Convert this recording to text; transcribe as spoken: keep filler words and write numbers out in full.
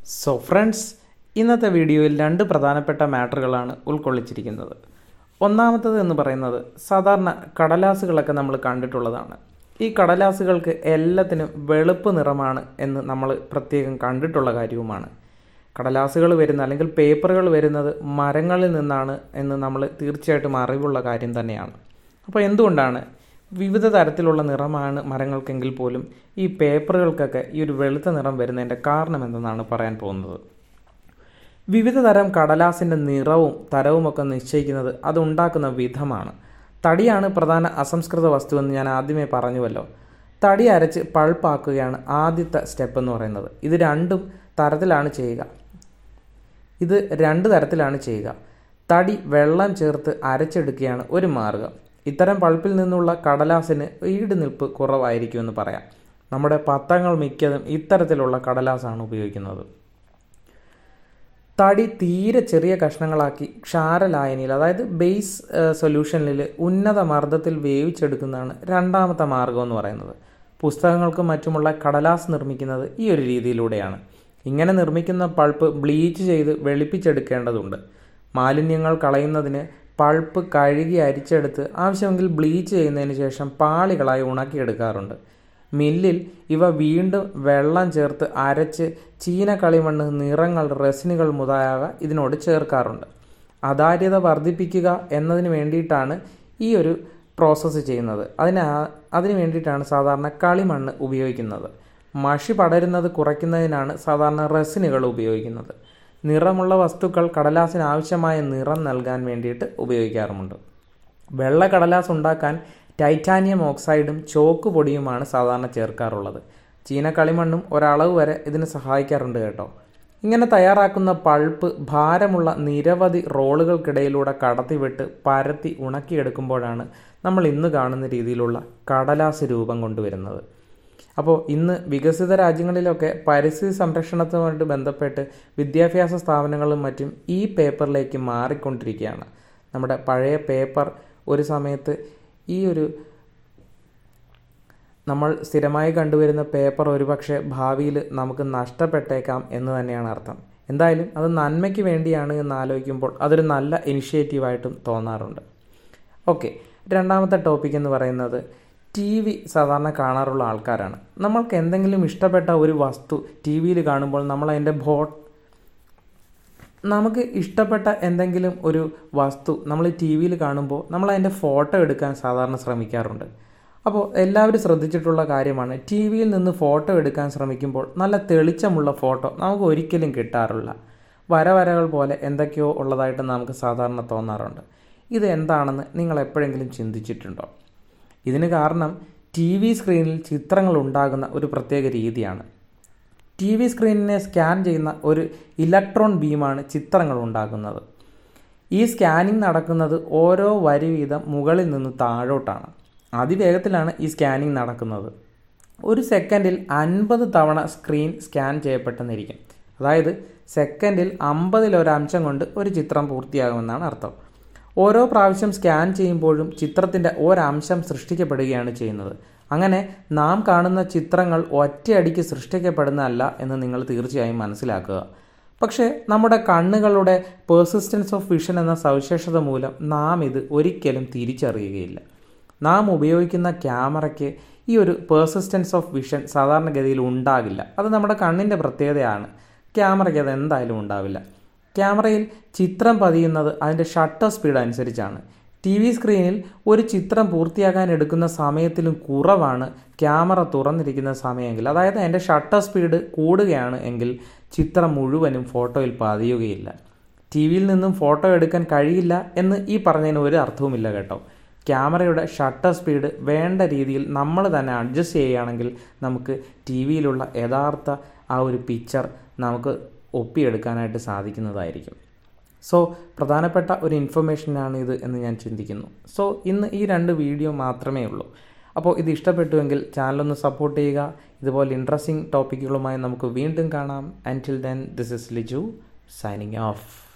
So friends, ഇന്നത്തെ വീഡിയോയിൽ രണ്ട് പ്രധാനപ്പെട്ട മാറ്ററുകളാണ് ഉൾക്കൊള്ളിച്ചിരിക്കുന്നത്. ഒന്നാമത്തത് എന്ന് പറയുന്നത് സാധാരണ കടലാസുകളൊക്കെ നമ്മൾ കണ്ടിട്ടുള്ളതാണ്. ഈ കടലാസുകൾക്ക് എല്ലാത്തിനും വെളുപ്പ് നിറമാണ് എന്ന് നമ്മൾ പ്രത്യേകം കണ്ടിട്ടുള്ള കാര്യവുമാണ്. കടലാസുകൾ വരുന്ന അല്ലെങ്കിൽ പേപ്പറുകൾ വരുന്നത് മരങ്ങളിൽ നിന്നാണ് എന്ന് നമ്മൾ തീർച്ചയായിട്ടും അറിവുള്ള കാര്യം തന്നെയാണ്. അപ്പോൾ എന്തുകൊണ്ടാണ് വിവിധ തരത്തിലുള്ള നിറമാണ് മരങ്ങൾക്കെങ്കിൽ പോലും ഈ പേപ്പറുകൾക്കൊക്കെ ഈ ഒരു വെളുത്ത നിറം വരുന്നതിൻ്റെ കാരണം എന്തെന്നാണ് പറയാൻ പോകുന്നത്. വിവിധ തരം കടലാസിൻ്റെ നിറവും തരവുമൊക്കെ നിശ്ചയിക്കുന്നത് അതുണ്ടാക്കുന്ന വിധമാണ്. തടിയാണ് പ്രധാന അസംസ്കൃത വസ്തു എന്ന് ഞാൻ ആദ്യമേ പറഞ്ഞുവല്ലോ. തടി അരച്ച് പൾപ്പാക്കുകയാണ് ആദ്യത്തെ സ്റ്റെപ്പ് എന്ന് പറയുന്നത്. ഇത് രണ്ടും തരത്തിലാണ് ചെയ്യുക ഇത് രണ്ട് തരത്തിലാണ് ചെയ്യുക തടി വെള്ളം ചേർത്ത് അരച്ചെടുക്കുകയാണ് ഒരു മാർഗം. ഇത്തരം പൾപ്പിൽ നിന്നുള്ള കടലാസിന് ഈട് നിൽപ്പ് കുറവായിരിക്കുമെന്ന് പറയാം. നമ്മുടെ പത്രങ്ങൾ മിക്കതും ഇത്തരത്തിലുള്ള കടലാസാണ് ഉപയോഗിക്കുന്നത്. തടി തീരെ ചെറിയ കഷ്ണങ്ങളാക്കി ക്ഷാരലായനിയിൽ, അതായത് ബേസ് സൊല്യൂഷനിൽ ഉന്നത മർദ്ദത്തിൽ വേവിച്ചെടുക്കുന്നതാണ് രണ്ടാമത്തെ മാർഗം എന്ന് പറയുന്നത്. പുസ്തകങ്ങൾക്കും മറ്റുമുള്ള കടലാസ് നിർമ്മിക്കുന്നത് ഈ ഒരു രീതിയിലൂടെയാണ്. ഇങ്ങനെ നിർമ്മിക്കുന്ന പൾപ്പ് ബ്ലീച്ച് ചെയ്ത് വെളുപ്പിച്ചെടുക്കേണ്ടതുണ്ട്. മാലിന്യങ്ങൾ കളയുന്നതിന് പൾപ്പ് കഴുകി അരിച്ചെടുത്ത് ആവശ്യമെങ്കിൽ ബ്ലീച്ച് ചെയ്യുന്നതിന് ശേഷം പാളികളായി ഉണക്കിയെടുക്കാറുണ്ട്. മില്ലിൽ ഇവ വീണ്ടും വെള്ളം ചേർത്ത് അരച്ച് ചീന കളിമണ്ണ്, നിറങ്ങൾ, റെസിനുകൾ മുതലായവ ഇതിനോട് ചേർക്കാറുണ്ട്. അതാര്യത വർദ്ധിപ്പിക്കുക എന്നതിന് വേണ്ടിയിട്ടാണ് ഈ ഒരു പ്രോസസ്സ് ചെയ്യുന്നത്. അതിന് അതിന് വേണ്ടിയിട്ടാണ് സാധാരണ കളിമണ്ണ് ഉപയോഗിക്കുന്നത്. മഷി പടരുന്നത് കുറയ്ക്കുന്നതിനാണ് സാധാരണ റെസിനുകൾ ഉപയോഗിക്കുന്നത്. നിറമുള്ള വസ്തുക്കൾ കടലാസിന് ആവശ്യമായ നിറം നൽകാൻ വേണ്ടിയിട്ട് ഉപയോഗിക്കാറുമുണ്ട്. വെള്ള കടലാസ് ഉണ്ടാക്കാൻ ടൈറ്റാനിയം ഓക്സൈഡും ചോക്ക് പൊടിയുമാണ് സാധാരണ ചേർക്കാറുള്ളത്. ചീന കളിമണ്ണും ഒരളവ് വരെ ഇതിന് സഹായിക്കാറുണ്ട് കേട്ടോ. ഇങ്ങനെ തയ്യാറാക്കുന്ന പൾപ്പ് ഭാരമുള്ള നിരവധി റോളുകൾക്കിടയിലൂടെ കടത്തിവിട്ട് പരത്തി ഉണക്കിയെടുക്കുമ്പോഴാണ് നമ്മൾ ഇന്ന് കാണുന്ന രീതിയിലുള്ള കടലാസ് രൂപം കൊണ്ടുവരുന്നത്. അപ്പോൾ ഇന്ന് വികസിത രാജ്യങ്ങളിലൊക്കെ പരിസ്ഥിതി സംരക്ഷണത്തുമായിട്ട് ബന്ധപ്പെട്ട് വിദ്യാഭ്യാസ സ്ഥാപനങ്ങളും മറ്റും ഈ പേപ്പറിലേക്ക് മാറിക്കൊണ്ടിരിക്കുകയാണ്. നമ്മുടെ പഴയ പേപ്പർ ഒരു സമയത്ത് ഈ ഒരു നമ്മൾ സ്ഥിരമായി കണ്ടുവരുന്ന പേപ്പർ ഒരുപക്ഷെ ഭാവിയിൽ നമുക്ക് നഷ്ടപ്പെട്ടേക്കാം എന്ന് തന്നെയാണ് അർത്ഥം. എന്തായാലും അത് നന്മയ്ക്ക് വേണ്ടിയാണ് എന്ന് ആലോചിക്കുമ്പോൾ അതൊരു നല്ല ഇനിഷ്യേറ്റീവായിട്ടും തോന്നാറുണ്ട്. ഓക്കെ, രണ്ടാമത്തെ ടോപ്പിക് എന്ന് പറയുന്നത് ടി വി സാധാരണ കാണാറുള്ള ആൾക്കാരാണ്. നമ്മൾക്ക് എന്തെങ്കിലും ഇഷ്ടപ്പെട്ട ഒരു വസ്തു ടി വിയിൽ കാണുമ്പോൾ നമ്മൾ അതിൻ്റെ ബോ നമുക്ക് ഇഷ്ടപ്പെട്ട എന്തെങ്കിലും ഒരു വസ്തു നമ്മൾ ടി വിയിൽ കാണുമ്പോൾ നമ്മൾ അതിൻ്റെ ഫോട്ടോ എടുക്കാൻ സാധാരണ ശ്രമിക്കാറുണ്ട്. അപ്പോൾ എല്ലാവരും ശ്രദ്ധിച്ചിട്ടുള്ള കാര്യമാണ്, ടി വിയിൽ നിന്ന് ഫോട്ടോ എടുക്കാൻ ശ്രമിക്കുമ്പോൾ നല്ല തെളിച്ചമുള്ള ഫോട്ടോ നമുക്ക് ഒരിക്കലും കിട്ടാറില്ല. വരവരകൾ പോലെ എന്തൊക്കെയോ ഉള്ളതായിട്ട് നമുക്ക് സാധാരണ തോന്നാറുണ്ട്. ഇത് എന്താണെന്ന് നിങ്ങൾ എപ്പോഴെങ്കിലും ചിന്തിച്ചിട്ടുണ്ടോ? ഇതിന് കാരണം ടി വി സ്ക്രീനിൽ ചിത്രങ്ങൾ ഉണ്ടാകുന്ന ഒരു പ്രത്യേക രീതിയാണ്. ടി വി സ്ക്രീനിനെ സ്കാൻ ചെയ്യുന്ന ഒരു ഇലക്ട്രോൺ ബീമാണ് ചിത്രങ്ങൾ ഉണ്ടാക്കുന്നത്. ഈ സ്കാനിങ് നടക്കുന്നത് ഓരോ വരി വീതം മുകളിൽ നിന്ന് താഴോട്ടാണ്. അതിവേഗത്തിലാണ് ഈ സ്കാനിങ് നടക്കുന്നത്. ഒരു സെക്കൻഡിൽ അൻപത് തവണ സ്ക്രീൻ സ്കാൻ ചെയ്യപ്പെട്ടെന്നിരിക്കും. അതായത് സെക്കൻഡിൽ അമ്പതിലൊരംശം കൊണ്ട് ഒരു ചിത്രം പൂർത്തിയാകുമെന്നാണ് അർത്ഥം. ഓരോ പ്രാവശ്യം സ്കാൻ ചെയ്യുമ്പോഴും ചിത്രത്തിൻ്റെ ഒരംശം സൃഷ്ടിക്കപ്പെടുകയാണ് ചെയ്യുന്നത്. അങ്ങനെ നാം കാണുന്ന ചിത്രങ്ങൾ ഒറ്റയടിക്ക് സൃഷ്ടിക്കപ്പെടുന്നതല്ല എന്ന് നിങ്ങൾ തീർച്ചയായും മനസ്സിലാക്കുക. പക്ഷേ നമ്മുടെ കണ്ണുകളുടെ പേഴ്സിസ്റ്റൻസ് ഓഫ് വിഷൻ എന്ന സവിശേഷത മൂലം നാം ഇത് ഒരിക്കലും തിരിച്ചറിയുകയില്ല. നാം ഉപയോഗിക്കുന്ന ക്യാമറയ്ക്ക് ഈ ഒരു പേഴ്സിസ്റ്റൻസ് ഓഫ് വിഷൻ സാധാരണഗതിയിൽ ഉണ്ടാകില്ല. അത് നമ്മുടെ കണ്ണിൻ്റെ പ്രത്യേകതയാണ്. ക്യാമറയ്ക്ക് അത് എന്തായാലും ഉണ്ടാവില്ല. ക്യാമറയിൽ ചിത്രം പതിയുന്നത് അതിൻ്റെ ഷട്ടർ സ്പീഡ് അനുസരിച്ചാണ്. ടി വി സ്ക്രീനിൽ ഒരു ചിത്രം പൂർത്തിയാക്കാൻ എടുക്കുന്ന സമയത്തിലും കുറവാണ് ക്യാമറ തുറന്നിരിക്കുന്ന സമയമെങ്കിൽ, അതായത് അതിൻ്റെ ഷട്ടർ സ്പീഡ് കൂടുകയാണ് എങ്കിൽ ചിത്രം മുഴുവനും ഫോട്ടോയിൽ പതിയുകയില്ല. ടി വിയിൽ നിന്നും ഫോട്ടോ എടുക്കാൻ കഴിയില്ല എന്ന് ഈ പറഞ്ഞതിന് ഒരു അർത്ഥവുമില്ല കേട്ടോ. ക്യാമറയുടെ ഷട്ടർ സ്പീഡ് വേണ്ട രീതിയിൽ നമ്മൾ തന്നെ അഡ്ജസ്റ്റ് ചെയ്യുകയാണെങ്കിൽ നമുക്ക് ടി വിയിലുള്ള യഥാർത്ഥ ആ ഒരു പിക്ചർ നമുക്ക് ഒപ്പിയെടുക്കാനായിട്ട് സാധിക്കുന്നതായിരിക്കും. സോ പ്രധാനപ്പെട്ട ഒരു ഇൻഫർമേഷനാണ് ഇത് എന്ന് ഞാൻ ചിന്തിക്കുന്നു. സോ ഇന്ന് ഈ രണ്ട് വീഡിയോ മാത്രമേ ഉള്ളൂ. അപ്പോൾ ഇത് ഇഷ്ടപ്പെട്ടുവെങ്കിൽ ചാനലൊന്ന് സപ്പോർട്ട് ചെയ്യുക. ഇതുപോലെ ഇൻട്രസ്റ്റിംഗ് ടോപ്പിക്കുകളുമായി നമുക്ക് വീണ്ടും കാണാം. Until then, this is Liju signing of.